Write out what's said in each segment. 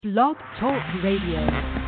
Blog Talk Radio.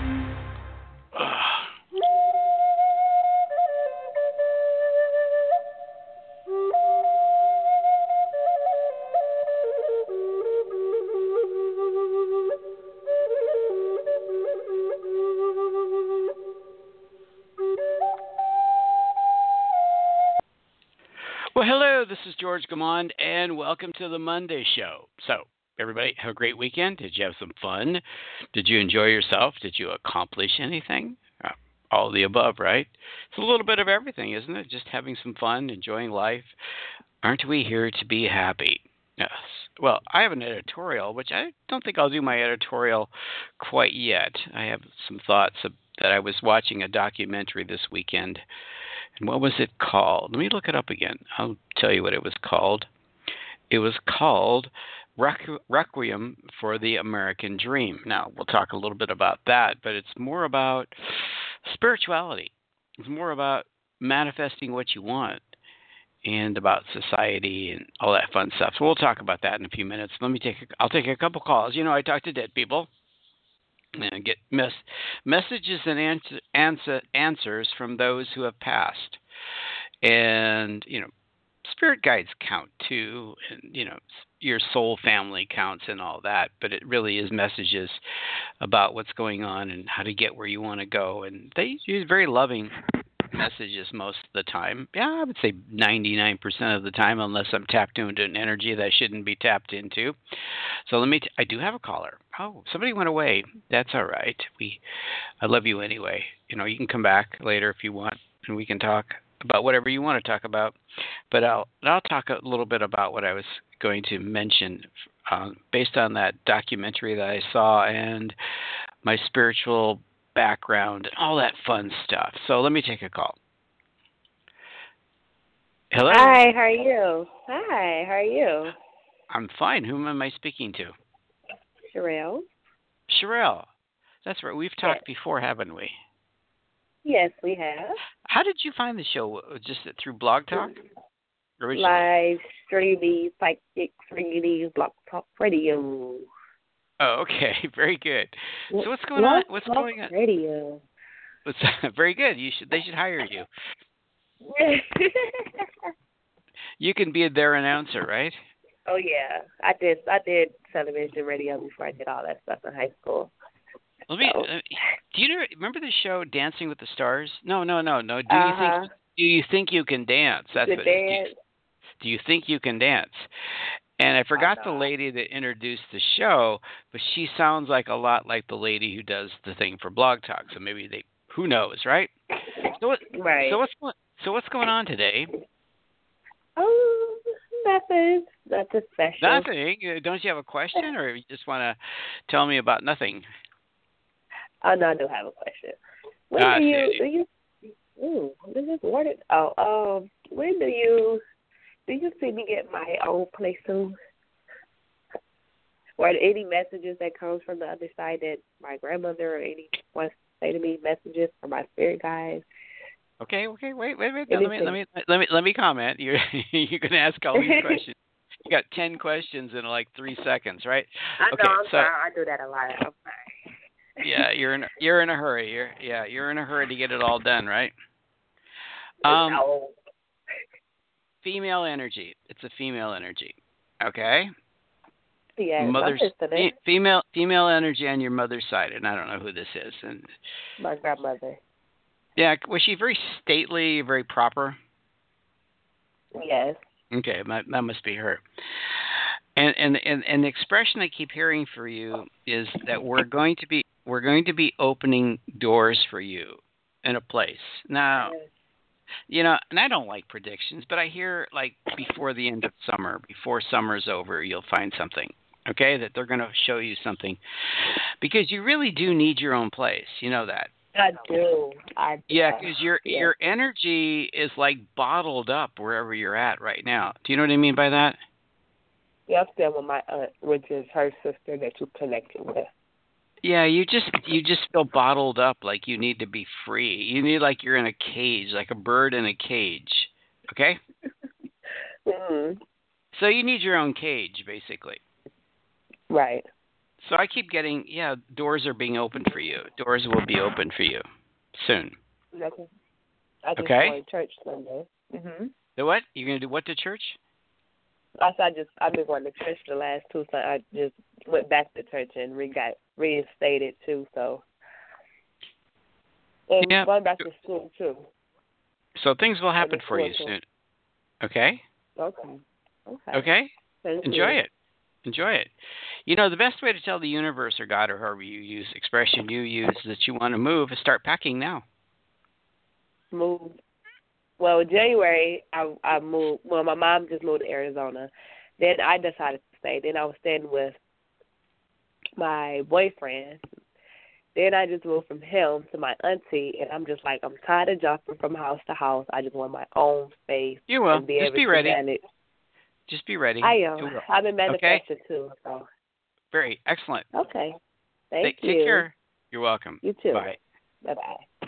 Well, hello, this is George Gamond, and welcome to the Monday Show. So, everybody, have a great weekend. Did you have some fun? Did you enjoy yourself? Did you accomplish anything? All of the above, right? It's a little bit of everything, isn't it? Just having some fun, enjoying life. Aren't we here to be happy? Yes. Well, I have an editorial, which I don't think I'll do my editorial quite yet. I have some thoughts that I was watching a documentary this weekend. And what was it called? Let me look it up again. I'll tell you what it was called. It was called Requiem for the American Dream. Now, we'll talk a little bit about that, but it's more about spirituality. It's more about manifesting what you want and about society and all that fun stuff. So we'll talk about that in a few minutes. I'll take a couple calls. You know, I talk to dead people and get messages and answers from those who have passed. And, you know, spirit guides count too, and, you know, your soul family counts and all that, but it really is messages about what's going on and how to get where you want to go. And they use very loving messages most of the time. Yeah, I would say 99% of the time, unless I'm tapped into an energy that I shouldn't be tapped into. So I do have a caller. Oh, somebody went away. That's all right. I love you anyway. You know, you can come back later if you want, and we can talk about whatever you want to talk about. But I'll talk a little bit about what I was going to mention based on that documentary that I saw and my spiritual background and all that fun stuff. So let me take a call. Hello? Hi, how are you? Hi, how are you? I'm fine. Whom am I speaking to? Sherelle. Sherelle. That's right. We've talked before, haven't we? Yes, we have. How did you find the show? Just through Blog Talk? Originally? Live streaming, psychic readings, Blog Talk Radio. Oh, okay. Very good. So what's going on? What's going on? Radio. Very good. They should hire you. You can be their announcer, right? Oh yeah, I did television, radio before I did all that stuff in high school. Do you remember the show Dancing with the Stars? No. Do you think you can dance? That's what. Do you think you can dance? And I forgot the lady that introduced the show, but she sounds like a lot like the lady who does the thing for Blog Talk. So maybe who knows, right? Right. So what's going on today? Oh, nothing special. Nothing. Don't you have a question, or you just want to tell me about nothing? Oh no, I do have a question. When do you see me get my own place soon? Or any messages that comes from the other side that my grandmother or anyone wants to say to me, messages from my spirit guides? Okay, wait. No, let me comment. You're gonna ask all these questions. You got 10 questions in like 3 seconds, right? I know. I'm sorry. I do that a lot. I'm sorry. Yeah, you're in a hurry. You're in a hurry to get it all done, right? No. Female energy. It's a female energy. Okay. Yeah. Female energy on your mother's side, and I don't know who this is. And my grandmother. Yeah, was she very stately, very proper? Yes. Okay, that must be her. And the expression I keep hearing for you is that we're going to be opening doors for you in a place. Now, you know, and I don't like predictions, but I hear like before the end of summer, before summer's over, you'll find something. Okay, that they're going to show you something, because you really do need your own place. You know that. I do. Yeah, because your energy is like bottled up wherever you're at right now. Do you know what I mean by that? Yeah, I'm still with my aunt, which is her sister that you connected with. Yeah, you just feel bottled up, like you need to be free. You need like you're in a cage, like a bird in a cage. Okay? Mm-hmm. So you need your own cage, basically. Right. So I keep getting, doors are being opened for you. Doors will be open for you soon. Okay. I just Okay? going to church Sunday. The what? You're going to do what to church? I've been going to church the last 2, so I just went back to church and got reinstated too. So, and going back to school too. So things will happen for you soon. Okay? Okay. Okay? Thank Enjoy you. it. Enjoy it. You know, the best way to tell the universe or God or however you use expression you use that you want to move is start packing now. Move. Well, in January, I moved. Well, my mom just moved to Arizona. Then I decided to stay. Then I was staying with my boyfriend. Then I just moved from him to my auntie, and I'm just like, I'm tired of jumping from house to house. I just want my own space. You will. And be Just able be to ready. manage. Just be ready. I am. I've been manifesting too. So. Very excellent. Okay. Thank you. Take care. You're welcome. You too. Bye. Bye-bye.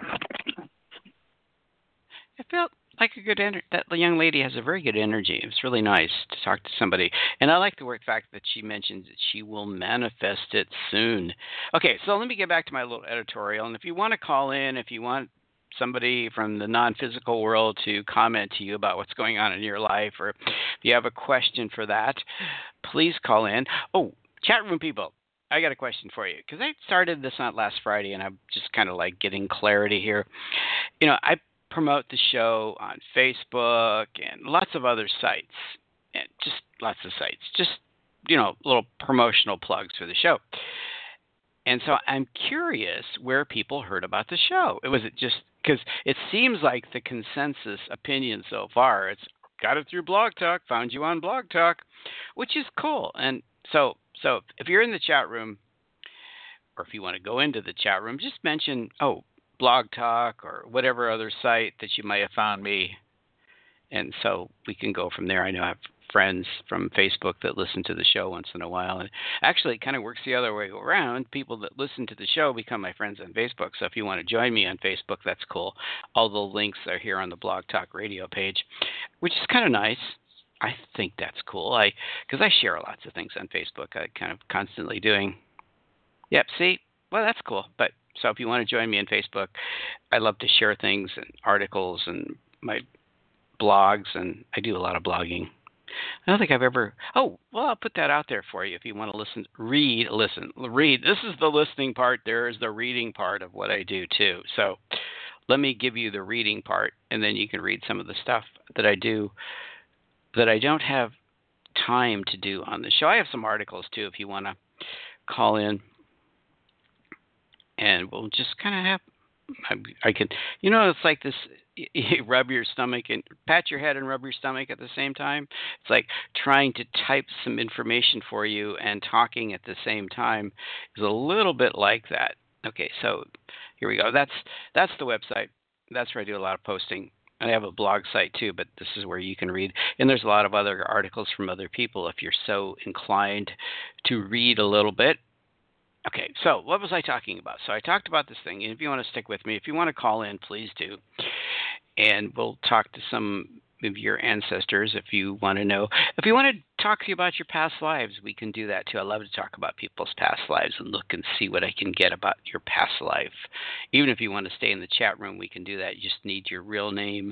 I felt like a good energy. That young lady has a very good energy. It was really nice to talk to somebody. And I like the fact that she mentioned that she will manifest it soon. Okay, so let me get back to my little editorial. And if you want to call in, if you want somebody from the non-physical world to comment to you about what's going on in your life, or if you have a question for that, please call in. Oh, chat room people, I got a question for you, because I started this on last Friday, and I'm just kind of like getting clarity here. You know, I promote the show on Facebook and lots of other sites, and just lots of sites, just, you know, little promotional plugs for the show. And so I'm curious where people heard about the show. Was it just because it seems like the consensus opinion so far, it's got it through Blog Talk, found you on Blog Talk, which is cool. And so if you're in the chat room, or if you want to go into the chat room, just mention, Blog Talk or whatever other site that you might have found me. And so we can go from there. I know I have friends from Facebook that listen to the show once in a while. And actually, it kind of works the other way around. People that listen to the show become my friends on Facebook. So if you want to join me on Facebook, that's cool. All the links are here on the Blog Talk Radio page, which is kind of nice. I think that's cool. Because I share lots of things on Facebook. I kind of constantly doing. Yep, see? Well, that's cool. But so if you want to join me on Facebook, I love to share things and articles and my blogs, and I do a lot of blogging. I don't think I've ever. I'll put that out there for you if you want to listen. Read. This is the listening part. There is the reading part of what I do too. So let me give you the reading part, and then you can read some of the stuff that I do that I don't have time to do on the show. I have some articles too if you want to call in, and we'll just kind of have. I can, it's like this. You rub your stomach and pat your head and rub your stomach at the same time. It's like trying to type some information for you and talking at the same time is a little bit like that. Okay, so here we go. That's the website. That's where I do a lot of posting. I have a blog site too, but this is where you can read. And there's a lot of other articles from other people if you're so inclined to read a little bit. Okay, so what was I talking about? So I talked about this thing, and if you want to stick with me, if you want to call in, please do. And we'll talk to some of your ancestors if you want to know. If you want to talk to you about your past lives, we can do that too. I love to talk about people's past lives and look and see what I can get about your past life. Even if you want to stay in the chat room, we can do that. You just need your real name,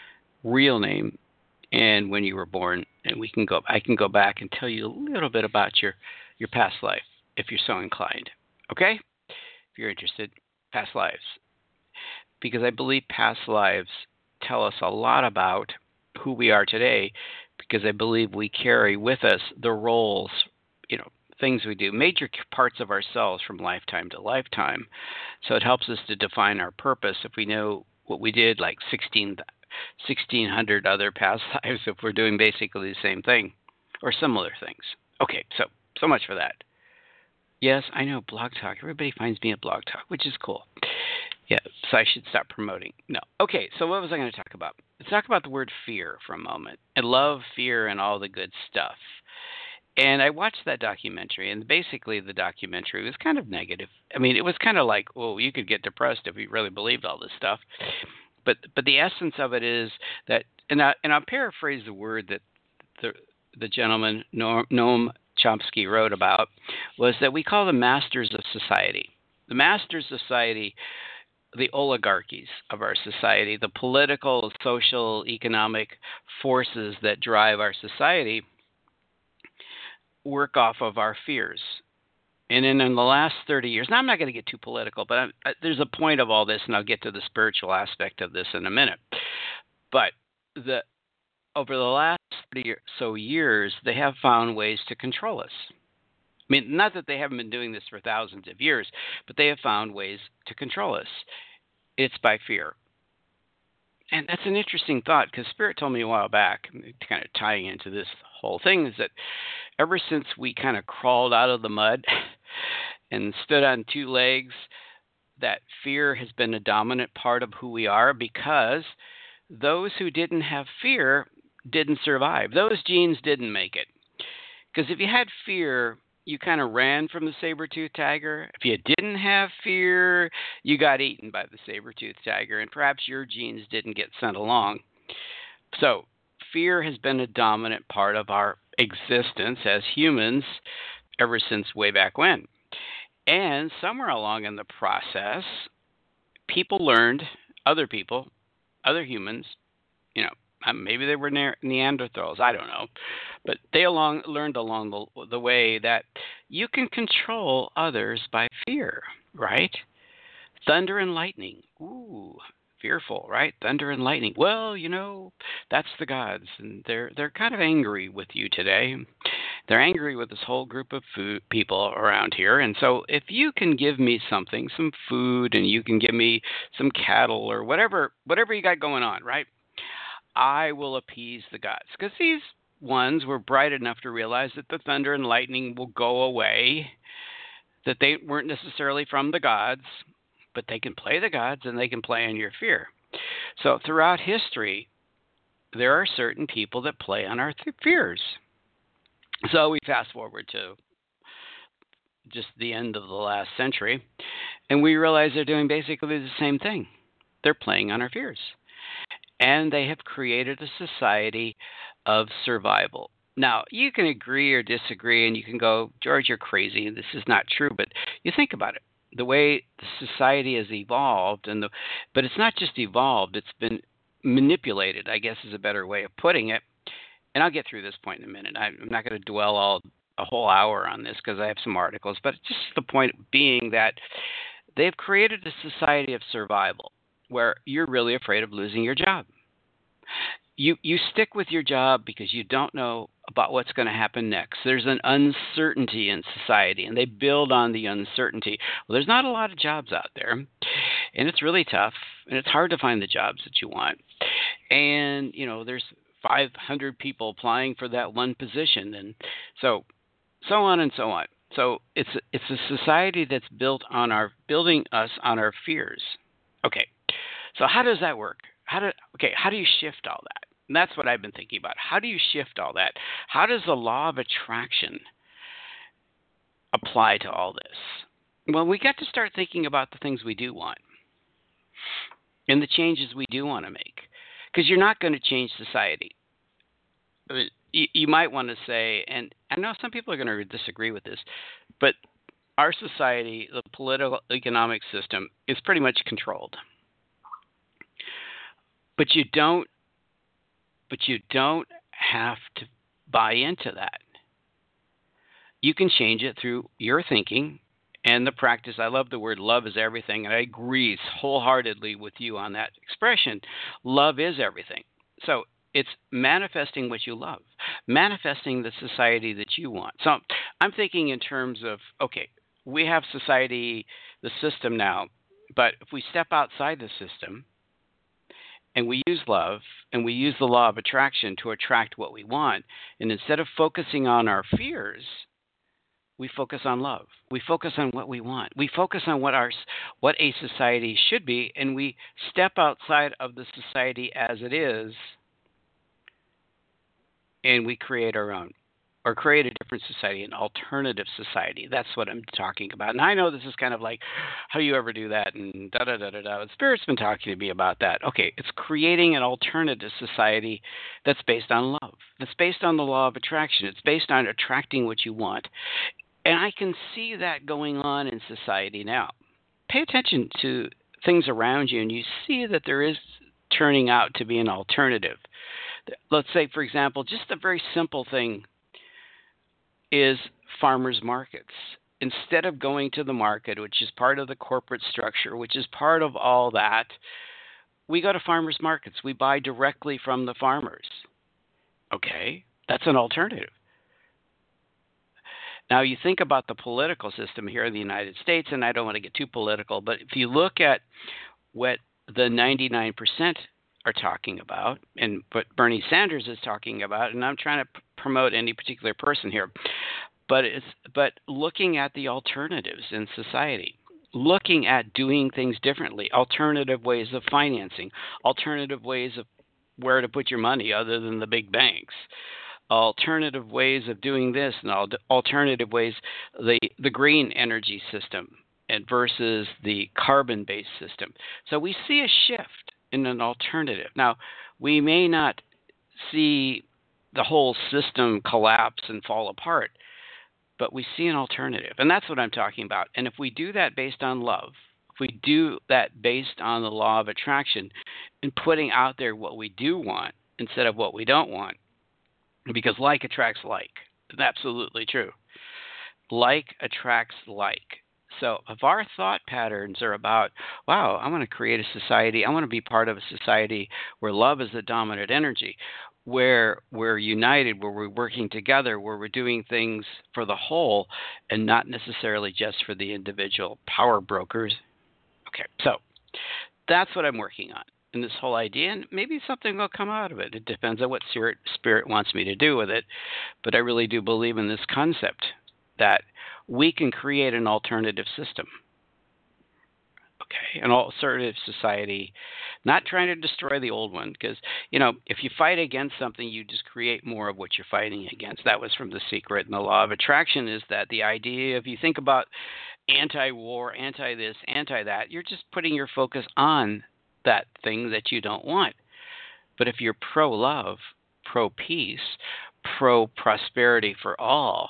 and when you were born, and I can go back and tell you a little bit about your past life, if you're so inclined. Okay? If you're interested, past lives. Because I believe past lives tell us a lot about who we are today, because I believe we carry with us the roles, things we do, major parts of ourselves from lifetime to lifetime. So it helps us to define our purpose if we know what we did like 1,600 other past lives, if we're doing basically the same thing or similar things. Okay, so much for that. Yes, I know, Blog Talk. Everybody finds me at Blog Talk, which is cool. Yeah, so I should stop promoting. No. Okay, so what was I going to talk about? Let's talk about the word fear for a moment. I love fear and all the good stuff. And I watched that documentary, and basically the documentary was kind of negative. I mean, it was kind of like, you could get depressed if you really believed all this stuff. But the essence of it is that, and I'll paraphrase the word that the gentleman, Noam Chomsky wrote about was that we call the masters of society. The masters of society, the oligarchies of our society, the political, social, economic forces that drive our society work off of our fears. And in the last 30 years, now I'm not going to get too political, but there's a point of all this, and I'll get to the spiritual aspect of this in a minute. But over the last 30 or so years, they have found ways to control us. I mean, not that they haven't been doing this for thousands of years, but they have found ways to control us. It's by fear. And that's an interesting thought, because Spirit told me a while back, kind of tying into this whole thing, is that ever since we kind of crawled out of the mud and stood on two legs, that fear has been a dominant part of who we are, because those who didn't have fear didn't survive. Those genes didn't make it. Because if you had fear, you kind of ran from the saber-toothed tiger. If you didn't have fear, you got eaten by the saber-toothed tiger, and perhaps your genes didn't get sent along. So fear has been a dominant part of our existence as humans ever since way back when. And somewhere along in the process, people learned, other people, other humans, maybe they were Neanderthals, I don't know, but they learned along the way that you can control others by fear, right? Thunder and lightning, ooh, fearful, right? Thunder and lightning. Well, that's the gods, and they're kind of angry with you today. They're angry with this whole group of people around here, and so if you can give me something, some food, and you can give me some cattle or whatever you got going on, right? I will appease the gods, because these ones were bright enough to realize that the thunder and lightning will go away, that they weren't necessarily from the gods, but they can play the gods and they can play on your fear. So throughout history, there are certain people that play on our fears. So we fast forward to just the end of the last century, and we realize they're doing basically the same thing. They're playing on our fears. And they have created a society of survival. Now, you can agree or disagree, and you can go, George, you're crazy, and this is not true. But you think about it. The way the society has evolved, but it's not just evolved, it's been manipulated, I guess is a better way of putting it. And I'll get through this point in a minute. I'm not going to dwell a whole hour on this, because I have some articles. But just the point being that they've created a society of survival, where you're really afraid of losing your job. You stick with your job because you don't know about what's going to happen next. There's an uncertainty in society, and they build on the uncertainty. Well, there's not a lot of jobs out there, and it's really tough, and it's hard to find the jobs that you want. And, there's 500 people applying for that one position, and so on and so on. So it's a society that's building us on our fears. Okay. So how does that work? How do you shift all that? And that's what I've been thinking about. How do you shift all that? How does the law of attraction apply to all this? Well, we got to start thinking about the things we do want and the changes we do want to make, because you're not going to change society. I mean, you might want to say, and I know some people are going to disagree with this, but our society, the political economic system, is pretty much controlled. But you don't have to buy into that. You can change it through your thinking and the practice. I love the word love is everything, and I agree wholeheartedly with you on that expression. Love is everything. So it's manifesting what you love, manifesting the society that you want. So I'm thinking in terms of, okay, we have society, the system now, but if we step outside the system, and we use love, and we use the law of attraction to attract what we want, and instead of focusing on our fears, we focus on love. We focus on what we want. We focus on what a society should be, and we step outside of the society as it is, and we create our own. or create a different society, an alternative society. That's what I'm talking about. And I know this is kind of like, how do you ever do that? And da-da-da-da-da. Spirit's been talking to me about that. Okay, it's creating an alternative society that's based on love. That's based on the law of attraction. It's based on attracting what you want. And I can see that going on in society now. Pay attention to things around you, and you see that there is turning out to be an alternative. Let's say, for example, just a very simple thing is farmers markets. Instead of going to the market, which is part of the corporate structure, which is part of all that, we go to farmers markets. We buy directly from the farmers. Okay, that's an alternative. Now, you think about the political system here in the United States, and I don't want to get too political, but if you look at what the 99% are talking about and what Bernie Sanders is talking about, and I'm trying to promote any particular person here, but looking at the alternatives in society, looking at doing things differently, alternative ways of financing, alternative ways of where to put your money other than the big banks, alternative ways of doing this, and alternative ways, the green energy system and versus the carbon-based system. So we see a shift in an alternative. Now, we may not see the whole system collapse and fall apart, but we see an alternative. And that's what I'm talking about. And if we do that based on love, if we do that based on the law of attraction and putting out there what we do want instead of what we don't want, because like attracts like. It's absolutely true. Like attracts like. So if our thought patterns are about, wow, I want to create a society, I want to be part of a society where love is the dominant energy, where we're united, where we're working together, where we're doing things for the whole and not necessarily just for the individual power brokers. Okay, so that's what I'm working on in this whole idea, and maybe something will come out of it. It depends on what spirit wants me to do with it, but I really do believe in this concept that we can create an alternative system. Okay, an alternative society, not trying to destroy the old one, because, if you fight against something, you just create more of what you're fighting against. That was from The Secret, and the law of attraction is that the idea, if you think about anti-war, anti-this, anti-that, you're just putting your focus on that thing that you don't want. But if you're pro-love, pro-peace, pro-prosperity for all,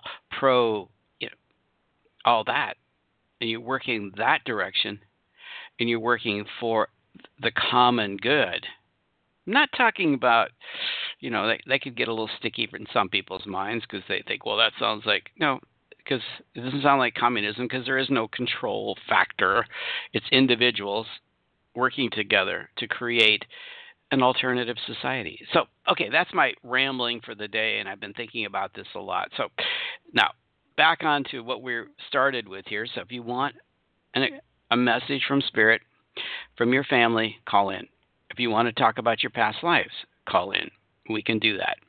all that, and you're working that direction, and you're working for the common good. I'm not talking about, they could get a little sticky in some people's minds because they think, well, that sounds like, no, because it doesn't sound like communism because there is no control factor. It's individuals working together to create an alternative society. So, okay, that's my rambling for the day, and I've been thinking about this a lot. So now, back on to what we started with here. So if you want a message from Spirit, from your family, call in. If you want to talk about your past lives, call in. We can do that.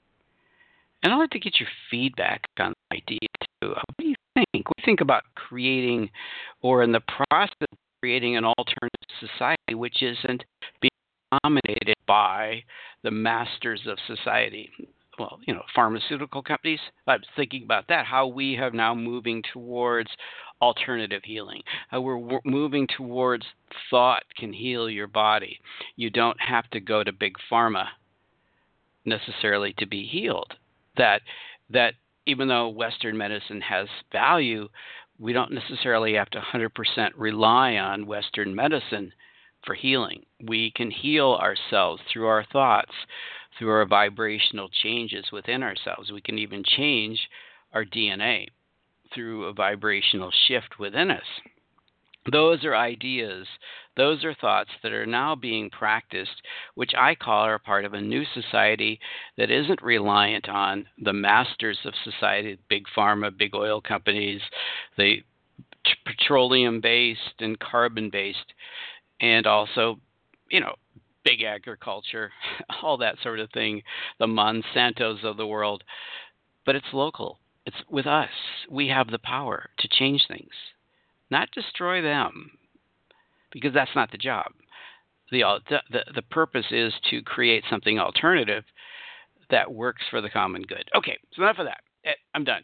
And I'd like to get your feedback on the idea, too. What do you think? What do you think about creating, or in the process of creating, an alternative society which isn't being dominated by the masters of society? Well, pharmaceutical companies. I was thinking about that, how we have now moving towards alternative healing. How we're moving towards thought can heal your body. You don't have to go to big pharma necessarily to be healed. That even though Western medicine has value, we don't necessarily have to 100% rely on Western medicine for healing. We can heal ourselves through our thoughts, through our vibrational changes within ourselves. We can even change our DNA through a vibrational shift within us. Those are ideas, those are thoughts that are now being practiced, which I call are part of a new society that isn't reliant on the masters of society, big pharma, big oil companies, the petroleum-based and carbon-based, and also, big agriculture, all that sort of thing, the Monsantos of the world. But it's local. It's with us. We have the power to change things, not destroy them, because that's not the job. The purpose is to create something alternative that works for the common good. Okay, so enough of that. I'm done.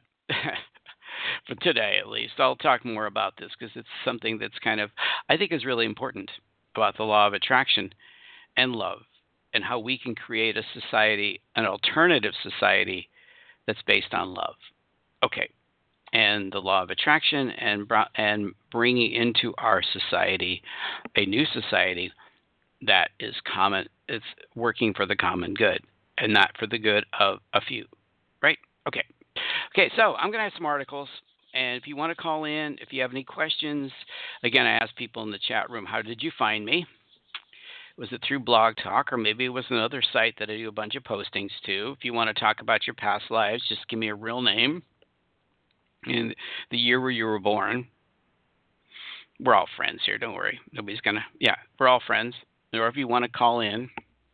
For today, at least. I'll talk more about this because it's something that's kind of, I think, is really important about the law of attraction and love and how we can create a society, an alternative society that's based on love. Okay. And the law of attraction and bringing into our society a new society that is common, it's working for the common good and not for the good of a few, right? Okay. Okay, so I'm going to have some articles, and if you want to call in, if you have any questions, again, I asked people in the chat room, how did you find me? Was it through Blog Talk, or maybe it was another site that I do a bunch of postings to? If you want to talk about your past lives, just give me a real name and the year where you were born. We're all friends here, don't worry. Nobody's going to, we're all friends. Or if you want to call in,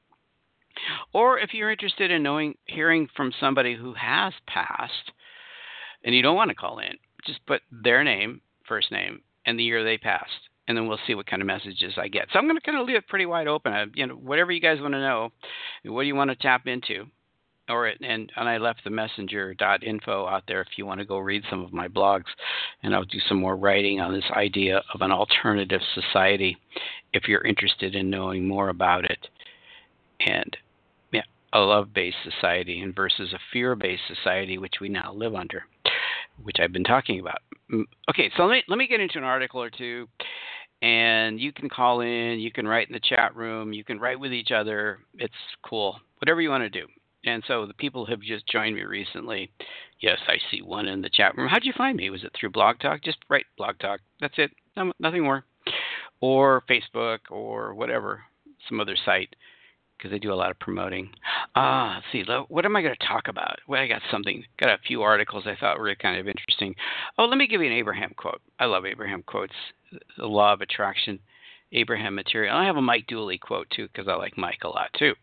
or if you're interested in hearing from somebody who has passed and you don't want to call in, just put their name, first name, and the year they passed, and then we'll see what kind of messages I get. So I'm going to kind of leave it pretty wide open. Whatever you guys want to know, what do you want to tap into? And I left the messenger.info out there if you want to go read some of my blogs, and I'll do some more writing on this idea of an alternative society if you're interested in knowing more about it. And a love-based society and versus a fear-based society, which we now live under, which I've been talking about. Okay, so let me get into an article or two, and you can call in, you can write in the chat room, you can write with each other. It's cool, whatever you want to do. And so the people who have just joined me recently, yes, I see one in the chat room. How'd you find me? Was it through Blog Talk? Just write Blog Talk. That's it. Nothing more. Or Facebook or whatever, some other site, because I do a lot of promoting. Let's see, what am I going to talk about? Well, I got a few articles I thought were kind of interesting. Oh, let me give you an Abraham quote. I love Abraham quotes, the law of attraction, Abraham material. I have a Mike Dooley quote, too, because I like Mike a lot, too.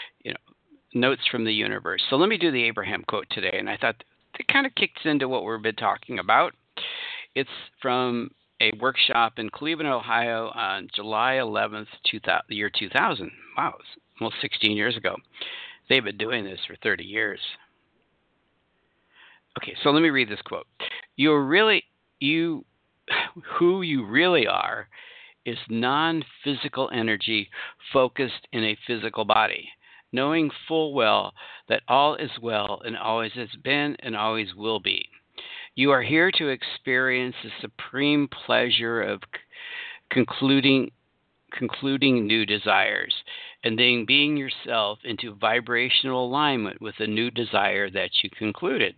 Notes from the universe. So let me do the Abraham quote today, and I thought it kind of kicks into what we've been talking about. It's from a workshop in Cleveland, Ohio on July 11th, the year 2000. Wow, it's almost 16 years ago. They've been doing this for 30 years. Okay, so let me read this quote. Who you really are is non-physical energy focused in a physical body, knowing full well that all is well and always has been and always will be. You are here to experience the supreme pleasure of concluding new desires and then being yourself into vibrational alignment with the new desire that you concluded.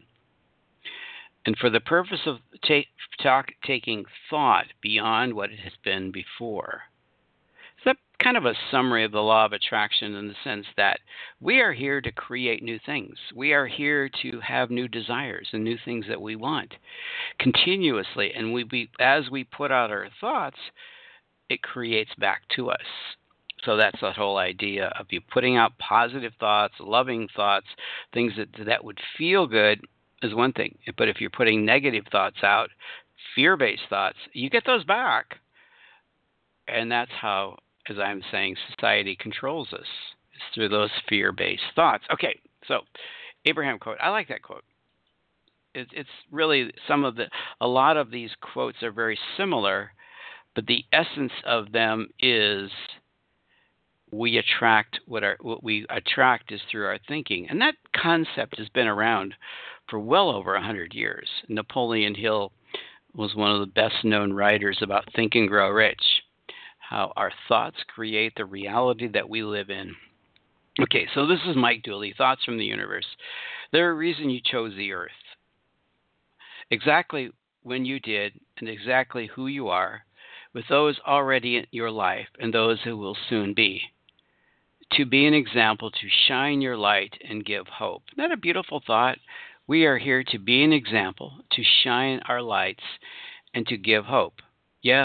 And for the purpose of taking thought beyond what it has been before. So that's kind of a summary of the law of attraction in the sense that we are here to create new things. We are here to have new desires and new things that we want continuously. And as we put out our thoughts, it creates back to us. So that's the whole idea of you putting out positive thoughts, loving thoughts, things that would feel good is one thing. But if you're putting negative thoughts out, fear-based thoughts, you get those back. And that's how, as I'm saying, society controls us, is through those fear-based thoughts. Okay, so Abraham quote. I like that quote. It's really a lot of these quotes are very similar, but the essence of them is we attract what we attract is through our thinking. And that concept has been around for well over 100 years. Napoleon Hill was one of the best known writers about Think and Grow Rich, how our thoughts create the reality that we live in. Okay, so this is Mike Dooley, Thoughts from the Universe. There's a reason you chose the earth. Exactly when you did and exactly who you are, with those already in your life and those who will soon be. To be an example, to shine your light and give hope. Isn't that a beautiful thought? We are here to be an example, to shine our lights, and to give hope. Yes,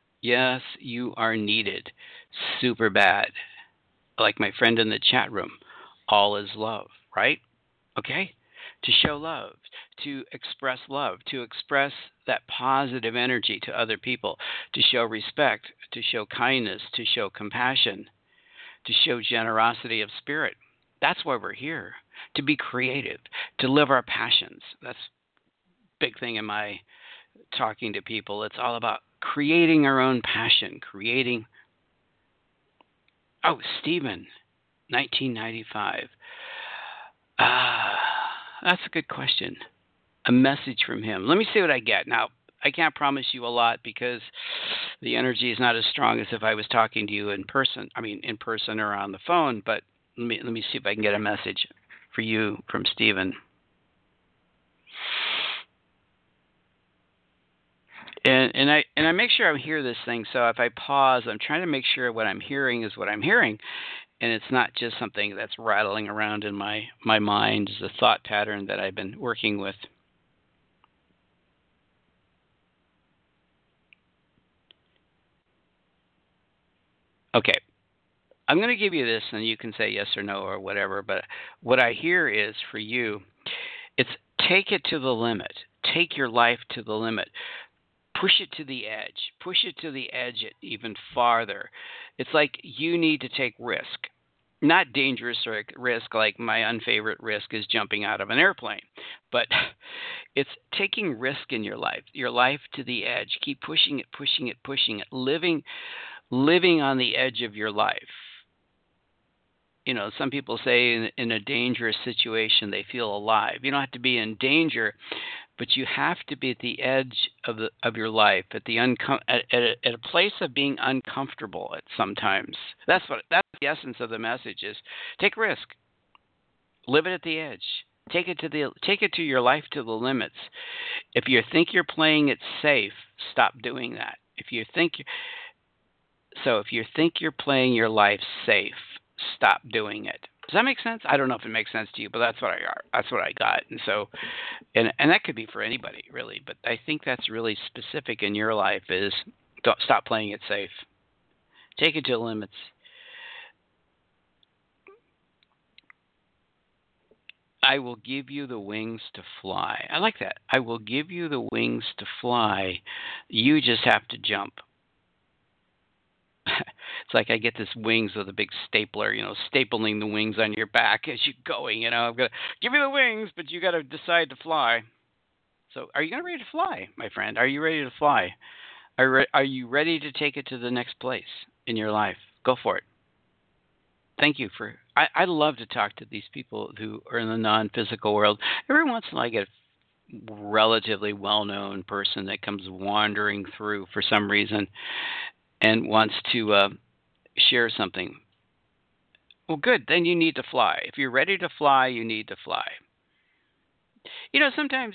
you are needed. Super bad. Like my friend in the chat room, all is love, right? Okay? To show love, to express love, to express that positive energy to other people, to show respect, to show kindness, to show compassion, to show generosity of spirit. That's why we're here, to be creative, to live our passions. That's a big thing in my talking to people. It's all about creating our own passion, creating. Oh, Stephen, 1995. Ah, that's a good question. A message from him. Let me see what I get. Now, I can't promise you a lot because the energy is not as strong as if I was talking to you in person. I mean, in person or on the phone. But let me see if I can get a message for you from Stephen. And I make sure I hear this thing. So if I pause, I'm trying to make sure what I'm hearing is what I'm hearing, and it's not just something that's rattling around in my mind as a thought pattern that I've been working with. Okay, I'm going to give you this, and you can say yes or no or whatever. But what I hear is for you, it's take it to the limit. Take your life to the limit. Push it to the edge. Push it to the edge even farther. It's like you need to take risk. Not dangerous risk like my unfavorite risk is jumping out of an airplane. But it's taking risk in your life to the edge. Keep pushing it, pushing it, pushing it. Living on the edge of your life. You know, some people say in a dangerous situation they feel alive. You don't have to be in danger, but you have to be at the edge of your life, at a place of being uncomfortable at sometimes. That's the essence of the message is take risk, live it at the edge, take it to your life to the limits. If you think you're playing it safe, stop doing that. If you think you're playing your life safe, stop doing it. Does that make sense? I don't know if it makes sense to you, but that's what I got. And so, and that could be for anybody really, but I think that's really specific in your life is don't stop playing it safe. Take it to the limits. I will give you the wings to fly. I like that. I will give you the wings to fly. You just have to jump. It's like I get this wings with a big stapler, stapling the wings on your back as you're going. I'm going to give you the wings, but you got to decide to fly. So are you ready to fly, my friend? Are you ready to fly? Are you ready to take it to the next place in your life? Go for it. Thank you I love to talk to these people who are in the non-physical world. Every once in a while I get a relatively well-known person that comes wandering through for some reason and wants to share something. Well, good. Then you need to fly. If you're ready to fly, you need to fly. Sometimes,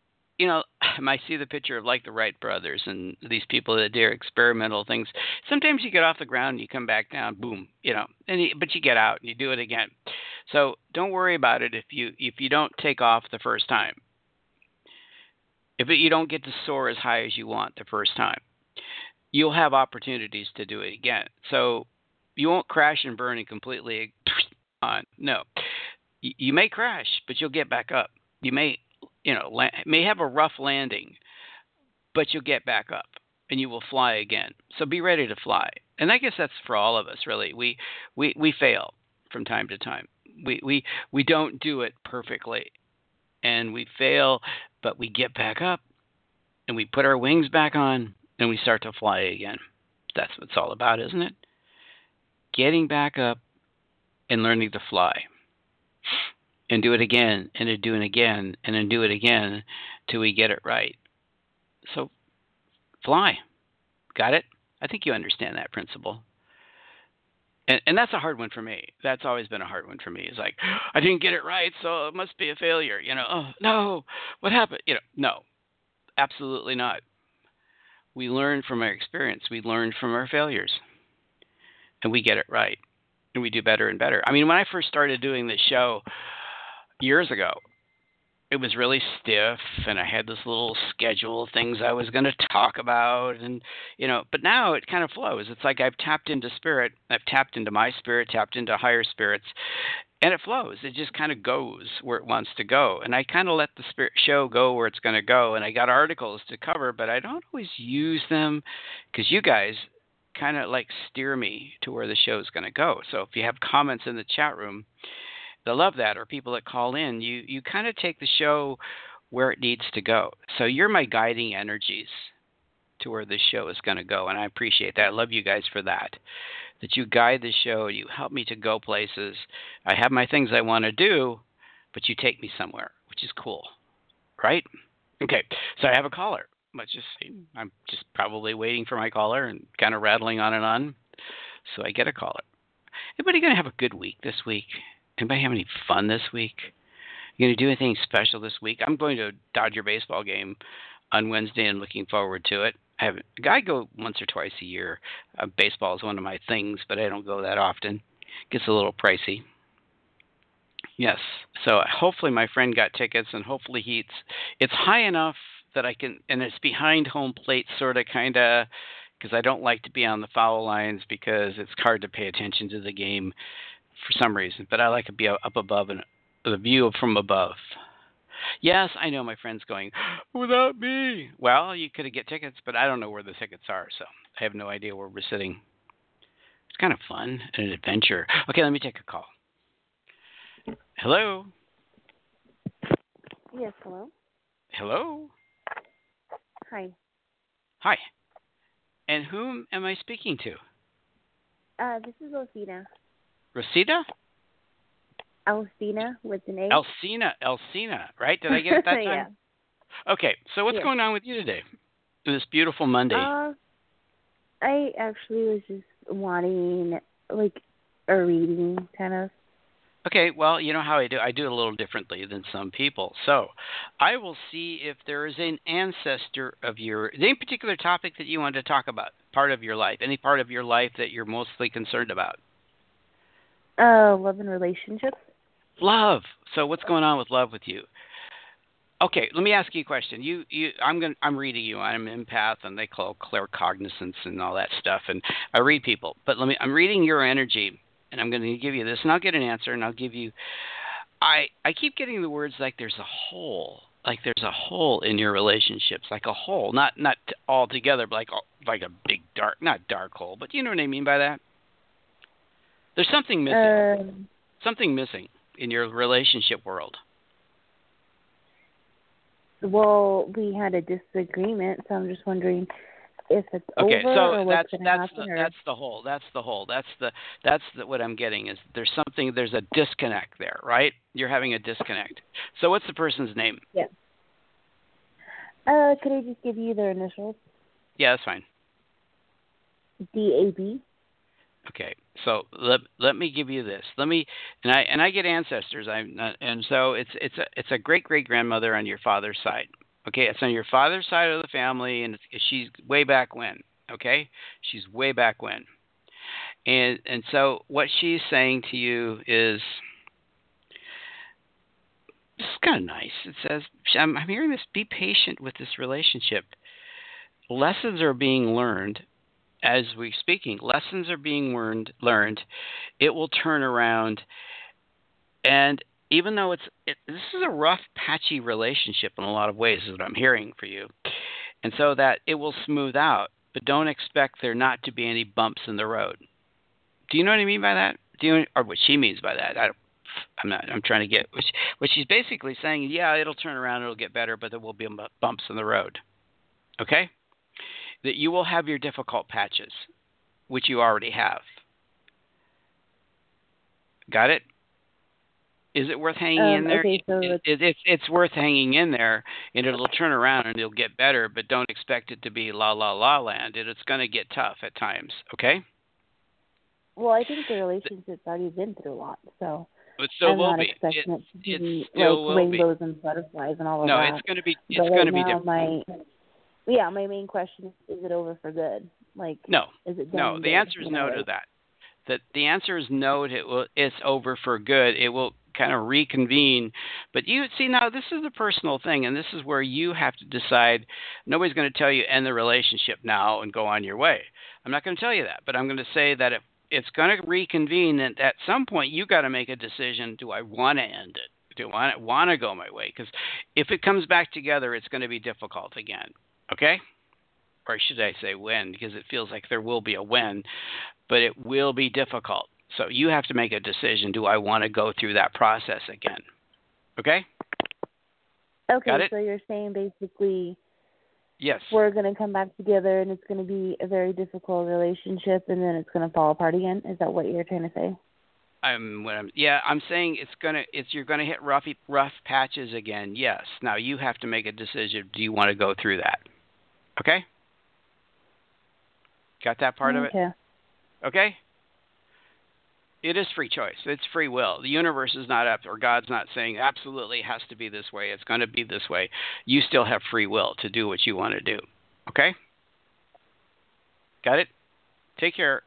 I see the picture of like the Wright brothers and these people that do experimental things. Sometimes you get off the ground and you come back down, boom, but you get out and you do it again. So don't worry about it if you don't take off the first time. If you don't get to soar as high as you want the first time. You'll have opportunities to do it again. So you won't crash and burn and completely on. No. You may crash, but you'll get back up. You may, may have a rough landing, but you'll get back up and you will fly again. So be ready to fly. And I guess that's for all of us, really. We fail from time to time. We don't do it perfectly. And we fail, but we get back up and we put our wings back on. And we start to fly again. That's what it's all about, isn't it? Getting back up and learning to fly. And do it again, and then do it again, and then do it again till we get it right. So, fly. Got it? I think you understand that principle. And that's a hard one for me. That's always been a hard one for me. It's like, I didn't get it right, so it must be a failure. Oh, no, what happened? No, absolutely not. We learn from our experience. We learn from our failures. And we get it right. And we do better and better. I mean, when I first started doing this show years ago, it was really stiff. And I had this little schedule of things I was going to talk about. And, but now it kind of flows. It's like I've tapped into spirit. I've tapped into my spirit, tapped into higher spirits. And it flows. It just kind of goes where it wants to go. And I kind of let the spirit show go where it's going to go. And I got articles to cover, but I don't always use them because you guys kind of like steer me to where the show is going to go. So if you have comments in the chat room, that love that, or people that call in, you kind of take the show where it needs to go. So you're my guiding energies to where this show is going to go, and I appreciate that. I love you guys for that. That you guide the show, you help me to go places. I have my things I want to do, but you take me somewhere, which is cool, right? Okay, so I have a caller. I'm just probably waiting for my caller and kind of rattling on and on. So I get a caller. Anybody going to have a good week this week? Anybody have any fun this week? You going to do anything special this week? I'm going to a Dodger baseball game on Wednesday and looking forward to it. I go once or twice a year. Baseball is one of my things, but I don't go that often. It gets a little pricey. Yes. So hopefully my friend got tickets, and hopefully it's high enough that I can, and it's behind home plate, sort of, kind of, because I don't like to be on the foul lines because it's hard to pay attention to the game for some reason. But I like to be up above and the view from above. Yes, I know my friend's going, without me. Well, you could get tickets, but I don't know where the tickets are, so I have no idea where we're sitting. It's kind of fun, an adventure. Okay, let me take a call. Hello? Yes, hello? Hello? Hi. Hi. And whom am I speaking to? This is Alcina. Rosita? Alcina with an A. Alcina, right? Did I get it that time? Yeah. Okay, so what's going on with you today? This beautiful Monday. I actually was just wanting, like, a reading, kind of. Okay, well, you know how I do. I do it a little differently than some people. So I will see if there is an ancestor of any particular topic that you want to talk about, part of your life, any part of your life that you're mostly concerned about. Love and relationships. Love. So what's going on with love with you? Okay, let me ask you a question. I'm reading you. I'm an empath, and they call claircognizance and all that stuff, and I read people. But I'm reading your energy, and I'm going to give you this, and I'll get an answer, and I'll give you. I keep getting the words like there's a hole, in your relationships, like a hole, not all together, but like a big not dark hole, but you know what I mean by that. There's something missing. Something missing in your relationship world. Well, we had a disagreement, so I'm just wondering if it's over or what's going to happen. That's the hole. That's the hole. That's what I'm getting is there's a disconnect there, right? You're having a disconnect. So what's the person's name? Yeah. Could I just give you their initials? Yeah, that's fine. DAB. Okay, so let me give you this. I get ancestors. And so it's a great grandmother on your father's side. Okay, it's on your father's side of the family, and she's way back when. Okay, she's way back when. And so what she's saying to you is, this is kind of nice. It says, I'm hearing this. Be patient with this relationship. Lessons are being learned. As we're speaking, lessons are being learned. It will turn around, and even though this is a rough, patchy relationship in a lot of ways, is what I'm hearing for you, and so that it will smooth out. But don't expect there not to be any bumps in the road. Do you know what I mean by that? Or what she means by that? I'm trying to get what she's basically saying. Yeah, it'll turn around, it'll get better, but there will be bumps in the road. Okay. That you will have your difficult patches, which you already have. Got it? Is it worth hanging in there? Okay, so it's worth hanging in there, and it'll turn around and it'll get better, but don't expect it to be la land. It's going to get tough at times, okay? Well, I think the relationship's already been through a lot, so it still I'm will not be. expecting it to be still like rainbows and butterflies and all of that. No, it's going to be. It's but going to be different. different. My main question is it over for good? Like, no, is it done? No, the answer is no to that. That the answer is no. It's over for good. It will kind of reconvene. But you see, now this is a personal thing, and this is where you have to decide. Nobody's going to tell you end the relationship now and go on your way. I'm not going to tell you that, but I'm going to say that it's going to reconvene, and at some point you got to make a decision. Do I want to end it? Do I want to go my way? Because if it comes back together, it's going to be difficult again. Okay? Or should I say when, because it feels like there will be a when, but it will be difficult. So you have to make a decision. Do I want to go through that process again? Okay? Okay, Got it? So you're saying basically yes, we're going to come back together and it's going to be a very difficult relationship and then it's going to fall apart again? Is that what you're trying to say? I'm saying you're gonna hit rough patches again. Yes. Now you have to make a decision. Do you want to go through that? Okay. Got that part of it? Okay. It is free choice. It's free will. The universe is not up, or God's not saying absolutely it has to be this way. It's going to be this way. You still have free will to do what you want to do. Okay? Got it? Take care.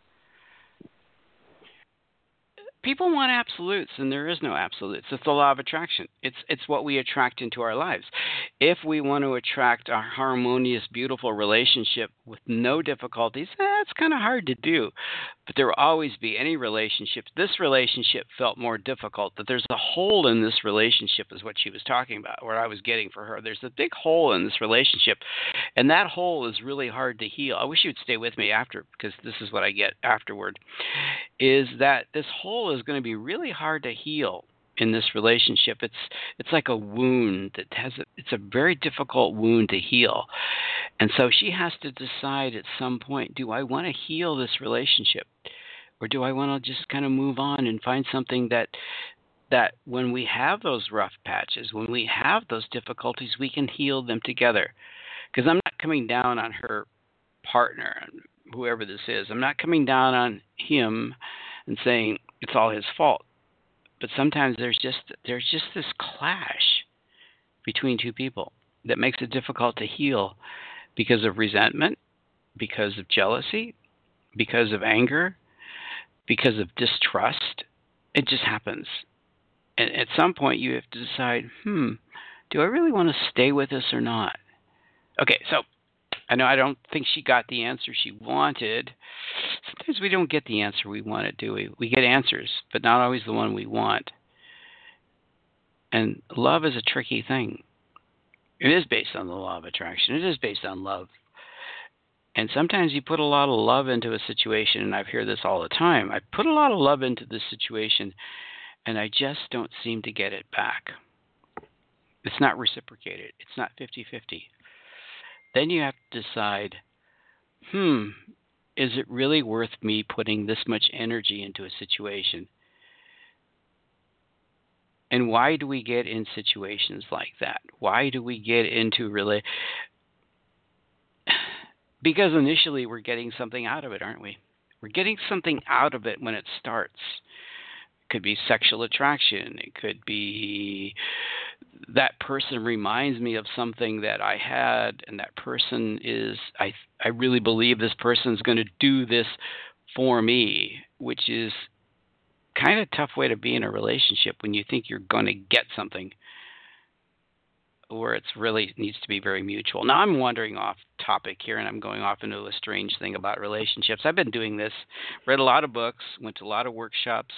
People want absolutes, and there is no absolutes. It's the law of attraction. It's what we attract into our lives. If we want to attract a harmonious, beautiful relationship with no difficulties, it's kind of hard to do. But there will always be any relationship. This relationship felt more difficult. That there's a hole in this relationship is what she was talking about, what I was getting for her. There's a big hole in this relationship, and that hole is really hard to heal. I wish you would stay with me after, because this is what I get afterward, is that this hole is going to be really hard to heal in this relationship. It's like a wound that it's a very difficult wound to heal. And so she has to decide at some point, do I want to heal this relationship? Or do I want to just kind of move on and find something that when we have those rough patches, when we have those difficulties, we can heal them together? Because I'm not coming down on her partner, whoever this is. I'm not coming down on him and saying it's all his fault. But sometimes there's just this clash between two people that makes it difficult to heal because of resentment, because of jealousy, because of anger, because of distrust. It just happens. And at some point you have to decide, do I really want to stay with this or not? Okay, so I know I don't think she got the answer she wanted. Sometimes we don't get the answer we wanted, do we? We get answers, but not always the one we want. And love is a tricky thing. It is based on the law of attraction. It is based on love. And sometimes you put a lot of love into a situation, and I hear this all the time. I put a lot of love into this situation, and I just don't seem to get it back. It's not reciprocated. It's not 50-50. Then you have to decide, is it really worth me putting this much energy into a situation? And why do we get in situations like that? Why do we get into Because initially we're getting something out of it, aren't we? We're getting something out of it when it starts. It could be sexual attraction. It could be that person reminds me of something that I had, and that person is, I really believe this person's going to do this for me, which is kind of a tough way to be in a relationship when you think you're going to get something, where it's really needs to be very mutual. Now I'm wandering off topic here, and I'm going off into a strange thing about relationships. I've been doing this, read a lot of books, went to a lot of workshops,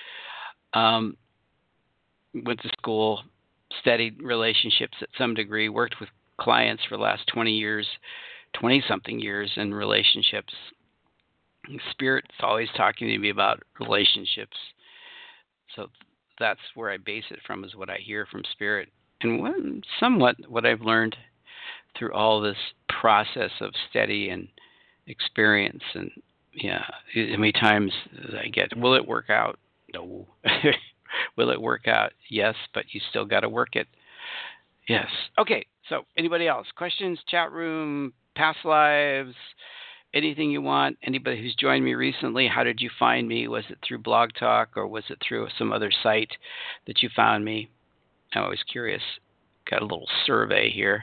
went to school, studied relationships at some degree, worked with clients for the last 20-something years in relationships. Spirit's always talking to me about relationships. So that's where I base it from, is what I hear from Spirit. And somewhat what I've learned through all this process of study and experience. And how many times I get, will it work out? No. Will it work out? Yes, but you still got to work it. Yes. Okay, so anybody else? Questions, chat room, past lives, anything you want? Anybody who's joined me recently, how did you find me? Was it through Blog Talk, or was it through some other site that you found me? I'm always curious. Got a little survey here.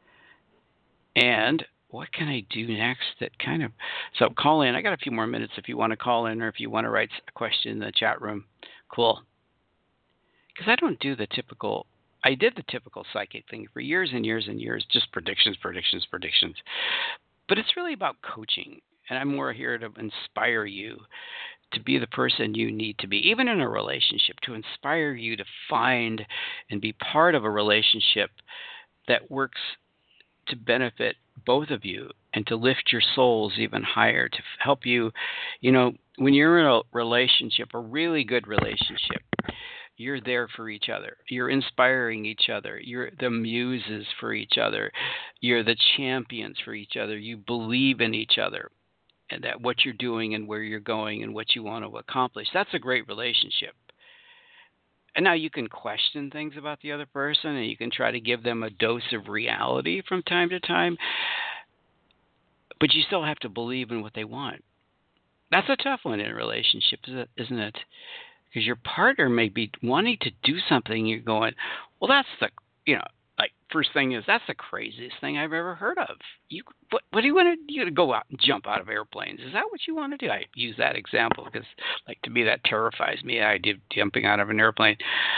And what can I do next that kind of... So call in. I got a few more minutes if you want to call in, or if you want to write a question in the chat room. Cool. Because I don't do the typical... I did the typical psychic thing for years and years and years, just predictions. But it's really about coaching. And I'm more here to inspire you to be the person you need to be, even in a relationship, to inspire you to find and be part of a relationship that works to benefit both of you and to lift your souls even higher, to help you. When you're in a relationship, a really good relationship, you're there for each other. You're inspiring each other. You're the muses for each other. You're the champions for each other. You believe in each other and that what you're doing and where you're going and what you want to accomplish. That's a great relationship. And now you can question things about the other person, and you can try to give them a dose of reality from time to time, but you still have to believe in what they want. That's a tough one in a relationship, isn't it? Because your partner may be wanting to do something, and you're going, well, that's first thing is, that's the craziest thing I've ever heard of. What do you want to do? You to go out and jump out of airplanes? Is that what you want to do? I use that example because, to me, that terrifies me. I did jumping out of an airplane.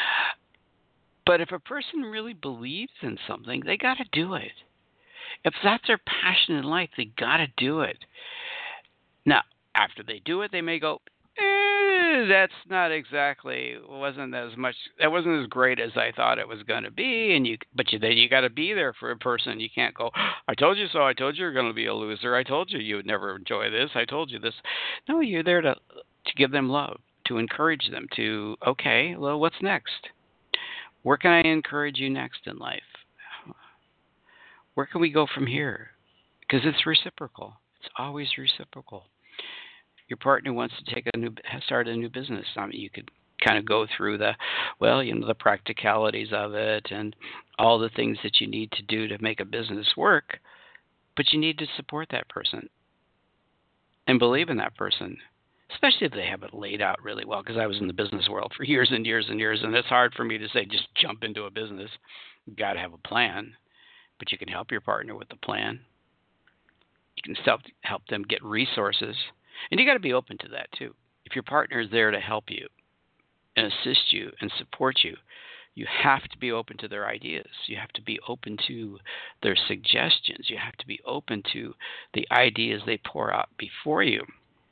But if a person really believes in something, they got to do it. If that's their passion in life, they got to do it. Now, after they do it, they may go, that's not exactly, wasn't as great as I thought it was going to be. But then you got to be there for a person. You can't go, I told you so. I told you you're going to be a loser. I told you would never enjoy this. I told you this. No, you're there to give them love, to encourage them to, okay, well, what's next? Where can I encourage you next in life? Where can we go from here? Because it's reciprocal. It's always reciprocal. Your partner wants to start a new business. You could kind of go through the practicalities of it and all the things that you need to do to make a business work, but you need to support that person and believe in that person, especially if they have it laid out really well, because I was in the business world for years and years and years, and it's hard for me to say just jump into a business. You've got to have a plan, but you can help your partner with the plan. You can help them get resources. And you got to be open to that too. If your partner is there to help you and assist you and support you, you have to be open to their ideas. You have to be open to their suggestions. You have to be open to the ideas they pour out before you.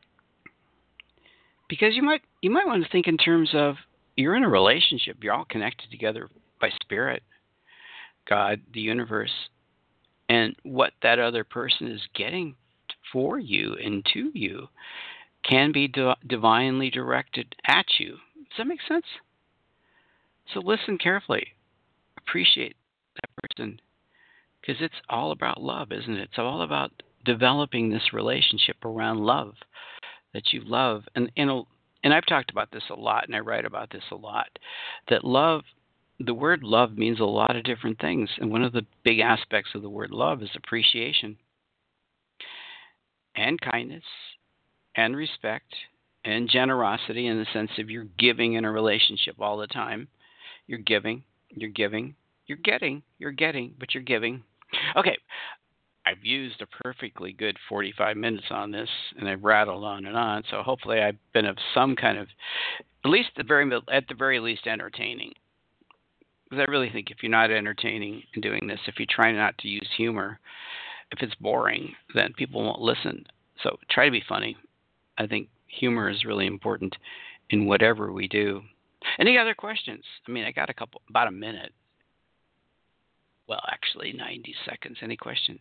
Because you might want to think in terms of, you're in a relationship. You're all connected together by spirit, God, the universe, and what that other person is getting for you and to you can be divinely directed at you. Does that make sense? So listen carefully. Appreciate that person, because it's all about love, isn't it? It's all about developing this relationship around love, that you love. And I've talked about this a lot, and I write about this a lot, that love, the word love means a lot of different things. And one of the big aspects of the word love is appreciation and kindness and respect and generosity, in the sense of you're giving in a relationship all the time. You're giving, you're getting, but you're giving. Okay, I've used a perfectly good 45 minutes on this, and I've rattled on and on, so hopefully I've been of some kind of, at the very least, entertaining. Because I really think if you're not entertaining in doing this, if you try not to use humor, if it's boring, then people won't listen. So try to be funny. I think humor is really important in whatever we do. Any other questions? I got about a minute. Well, actually, 90 seconds. Any questions?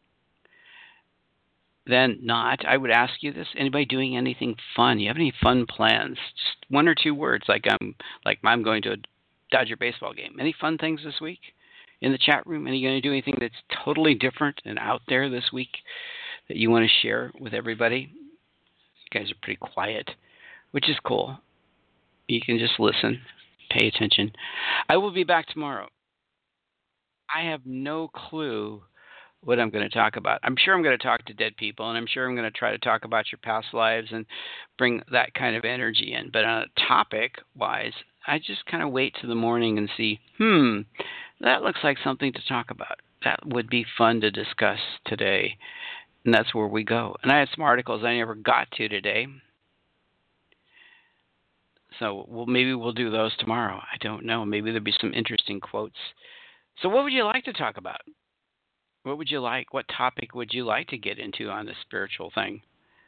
Then not. I would ask you this. Anybody doing anything fun? You have any fun plans? Just one or two words, like I'm going to a Dodger baseball game. Any fun things this week? In the chat room, are you going to do anything that's totally different and out there this week that you want to share with everybody? You guys are pretty quiet, which is cool. You can just listen, pay attention. I will be back tomorrow. I have no clue what I'm going to talk about. I'm sure I'm going to talk to dead people, and I'm sure I'm going to try to talk about your past lives and bring that kind of energy in. But on a topic-wise, I just kind of wait till the morning and see, that looks like something to talk about. That would be fun to discuss today. And that's where we go. And I had some articles I never got to today. So maybe we'll do those tomorrow. I don't know. Maybe there'll be some interesting quotes. So what would you like to talk about? What would you like? What topic would you like to get into on the spiritual thing?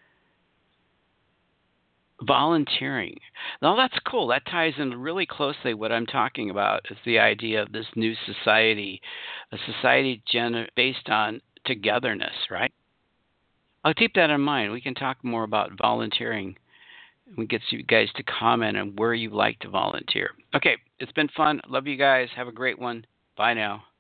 Volunteering. Now that's cool. That ties in really closely what I'm talking about. Is the idea of this new society, a society based on togetherness, right? I'll keep that in mind. We can talk more about volunteering. We get you guys to comment on where you like to volunteer. Okay, it's been fun. Love you guys. Have a great one. Bye now.